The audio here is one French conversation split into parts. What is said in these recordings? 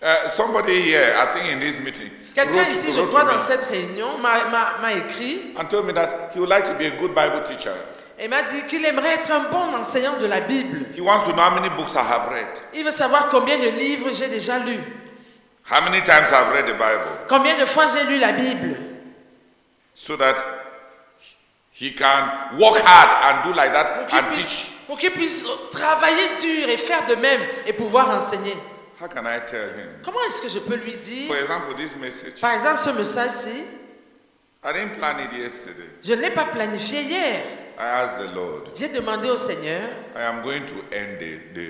Somebody here, I think in this meeting, Quelqu'un ici, je wrote crois, to dans me cette réunion, m'a écrit and told me that he would like to be a good Bible teacher. et m'a dit qu'il aimerait être un bon enseignant de la Bible. He wants to know how many books I have read, Il veut savoir combien de livres j'ai déjà lus, how many times I've read the Bible, combien de fois j'ai lu la Bible, so that he can work hard and do like that and teach. pour qu'il puisse travailler dur et faire de même et pouvoir enseigner. How can I tell him? Comment est-ce que je peux lui dire, For example, this message, par exemple, ce message-ci, I didn't plan it yesterday. je ne l'ai pas planifié hier. I asked the Lord, J'ai demandé au Seigneur, I am going to end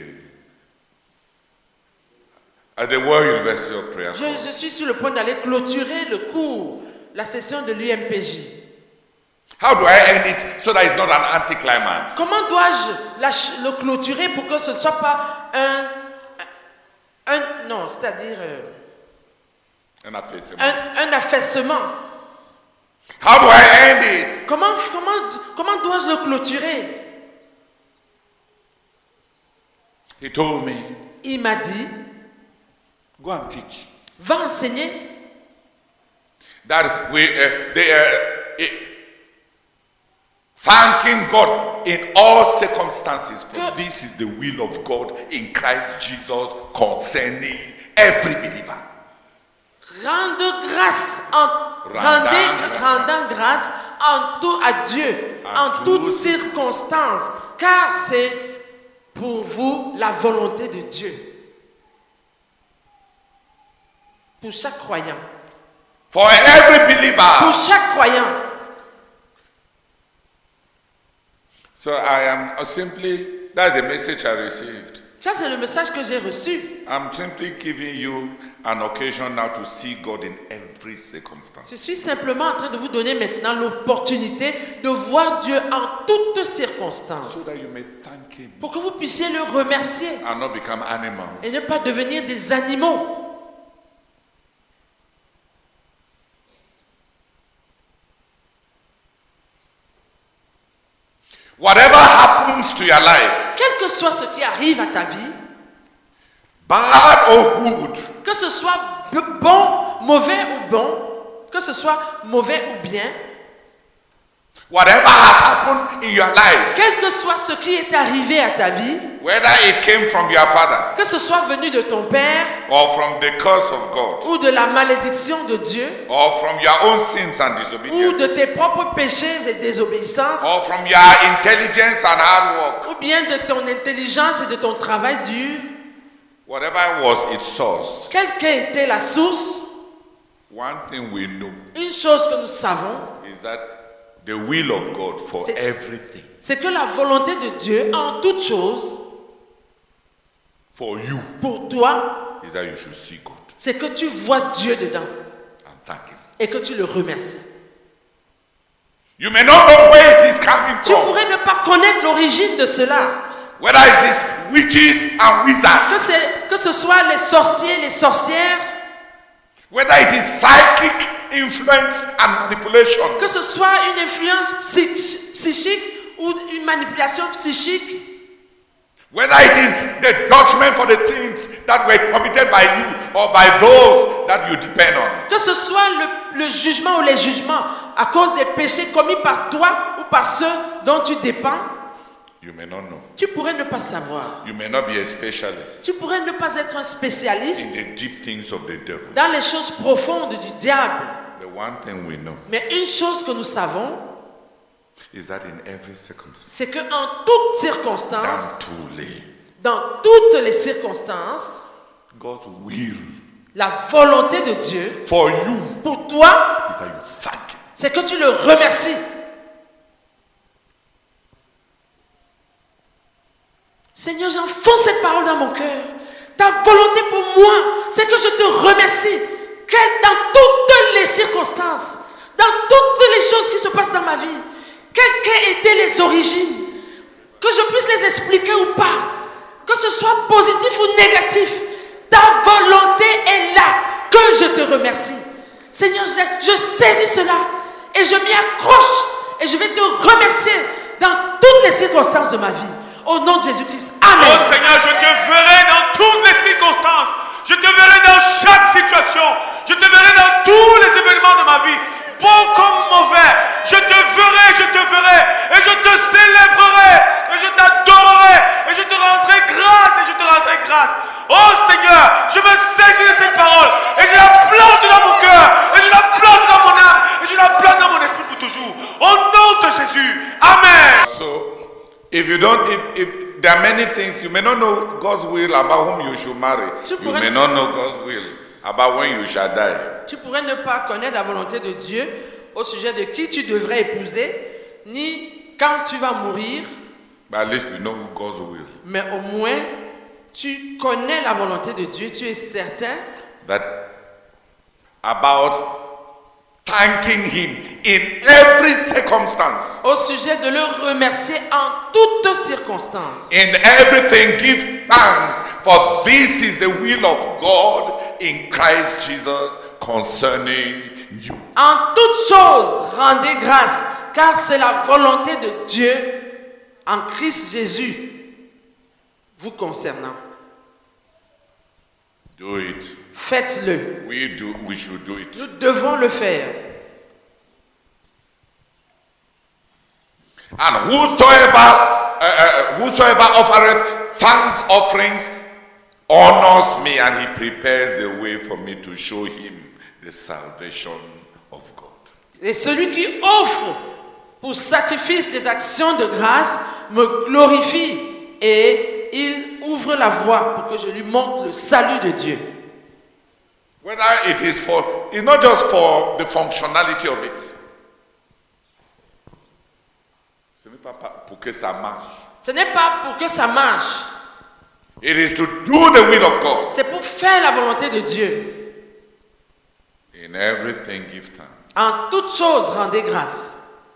at the World University of Prayer. je suis sur le point d'aller clôturer le cours, la session de l'UMPJ. How do I end it so that it's not an anticlimax? Comment dois-je le clôturer pour que ce ne soit pas non, c'est-à-dire An affaissement. un affaissement. How do I end it? Comment dois-je le clôturer? He told me, Il m'a dit, go and teach. va enseigner. That thanking God in all circumstances, for this is the will of God in Christ Jesus concerning every believer. Rendant grâce en tout à Dieu, en toutes circonstances, car c'est pour vous la volonté de Dieu. Pour chaque croyant. For every believer. Pour chaque croyant. So I am simply, that's the message I received. Ça, c'est le message que j'ai reçu. I'm simply giving you an occasion now to see God in every circumstance. Je suis simplement en train de vous donner maintenant l'opportunité de voir Dieu en toutes circonstances. So that you may thank Him. Pour que vous puissiez le remercier. And not become animals. Et ne pas devenir des animaux. Whatever happens to your life, quel que soit ce qui arrive à ta vie, bad or good, que ce soit bon, mauvais ou bon, que ce soit mauvais ou bien, whatever has happened in your life, quel que soit ce qui est arrivé à ta vie, whether it came from your father, que ce soit venu de ton père, or from the curse of God, ou de la malédiction de Dieu, or from your own sins and ou disobedience, de tes propres péchés et désobéissances, or from your intelligence and hard work, ou bien de ton intelligence et de ton travail dur, whatever was its source, quelle qu'ait été la source, one thing we know une chose que nous savons, is that the will of God for everything, c'est que la volonté de Dieu en toutes choses, for you, pour toi, is that you should see God c'est que tu vois Dieu dedans and thank Him. et que tu le remercies. You may not know where it is coming Tu from, pourrais ne pas connaître l'origine de cela. whether it is witches and wizards, Que ce soit les sorciers, les sorcières, whether it is psychic influence and manipulation, que ce soit une influence psychique ou une manipulation psychique, whether it is the judgment for the sins that were committed by you or by those that you depend on. que ce soit le jugement ou les jugements à cause des péchés commis par toi ou par ceux dont tu dépends, You may not know. tu pourrais ne pas savoir. You may not be a specialist Tu pourrais ne pas être un in spécialiste the deep things of the devil. dans les choses profondes du diable. The one thing we know Mais une chose que nous savons, is that in every circumstance, c'est qu'en toutes circonstances, truly, dans toutes les circonstances, God's will la volonté de Dieu for you pour toi, is that you thank Him. c'est que tu le remercies. Seigneur, j'enfonce cette parole dans mon cœur. Ta volonté pour moi, c'est que je te remercie. Dans toutes les circonstances, dans toutes les choses qui se passent dans ma vie, quelles qu'aient été les origines, que je puisse les expliquer ou pas, que ce soit positif ou négatif, ta volonté est là, que je te remercie. Seigneur, je saisis cela et je m'y accroche et je vais te remercier dans toutes les circonstances de ma vie. Au nom de Jésus-Christ. Amen. Oh Seigneur, je te verrai dans toutes les circonstances. Je te verrai dans grâce. Oh Seigneur, je me saisis de cette parole et je la plante dans mon cœur, et je la plante dans mon âme, et je la plante dans mon esprit pour toujours. Au nom de Jésus. Amen. So, if there are many things, you may not know God's will about whom you should marry. You may not know God's will about when you shall die. Tu pourrais ne pas connaître la volonté de Dieu au sujet de qui tu devrais épouser, ni quand tu vas mourir. But at least you know God's will. Mais au moins, tu connais la volonté de Dieu, tu es certain That about thanking Him in every circumstance. au sujet de le remercier en toutes circonstances. In everything, give thanks, for this is the will of God in Christ Jesus concerning you. En toutes choses, rendez grâce, car c'est la volonté de Dieu en Christ Jésus vous concernant. Do it. Faites-le. We should do it. Nous devons le faire. And whosoever offereth thanks offerings honors me, and he prepares the way for me to show him the salvation of God. Et celui qui offre pour sacrifice des actions de grâce me glorifie, et il ouvre la voie pour que je lui montre le salut de Dieu. Whether it's not just for the functionality of it. Ce n'est pas pour que ça marche. Ce n'est pas pour que ça marche. It is to do the will of God. C'est pour faire la volonté de Dieu. In everything, give thanks. En toutes choses, rendez grâce.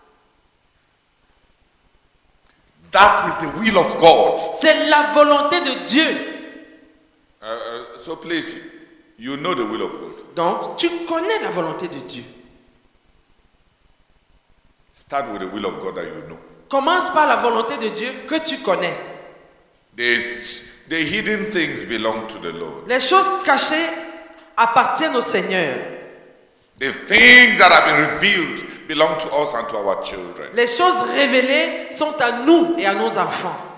That is the will of God. C'est la volonté de Dieu. So please, you know the will of God. Donc, tu connais la volonté de Dieu. Start with the will of God that you know. Commence par la volonté de Dieu que tu connais. The hidden things belong to the Lord. Les choses cachées appartiennent au Seigneur. The things that have been revealed belong to us and to our children. Les choses révélées sont à nous et à nos enfants.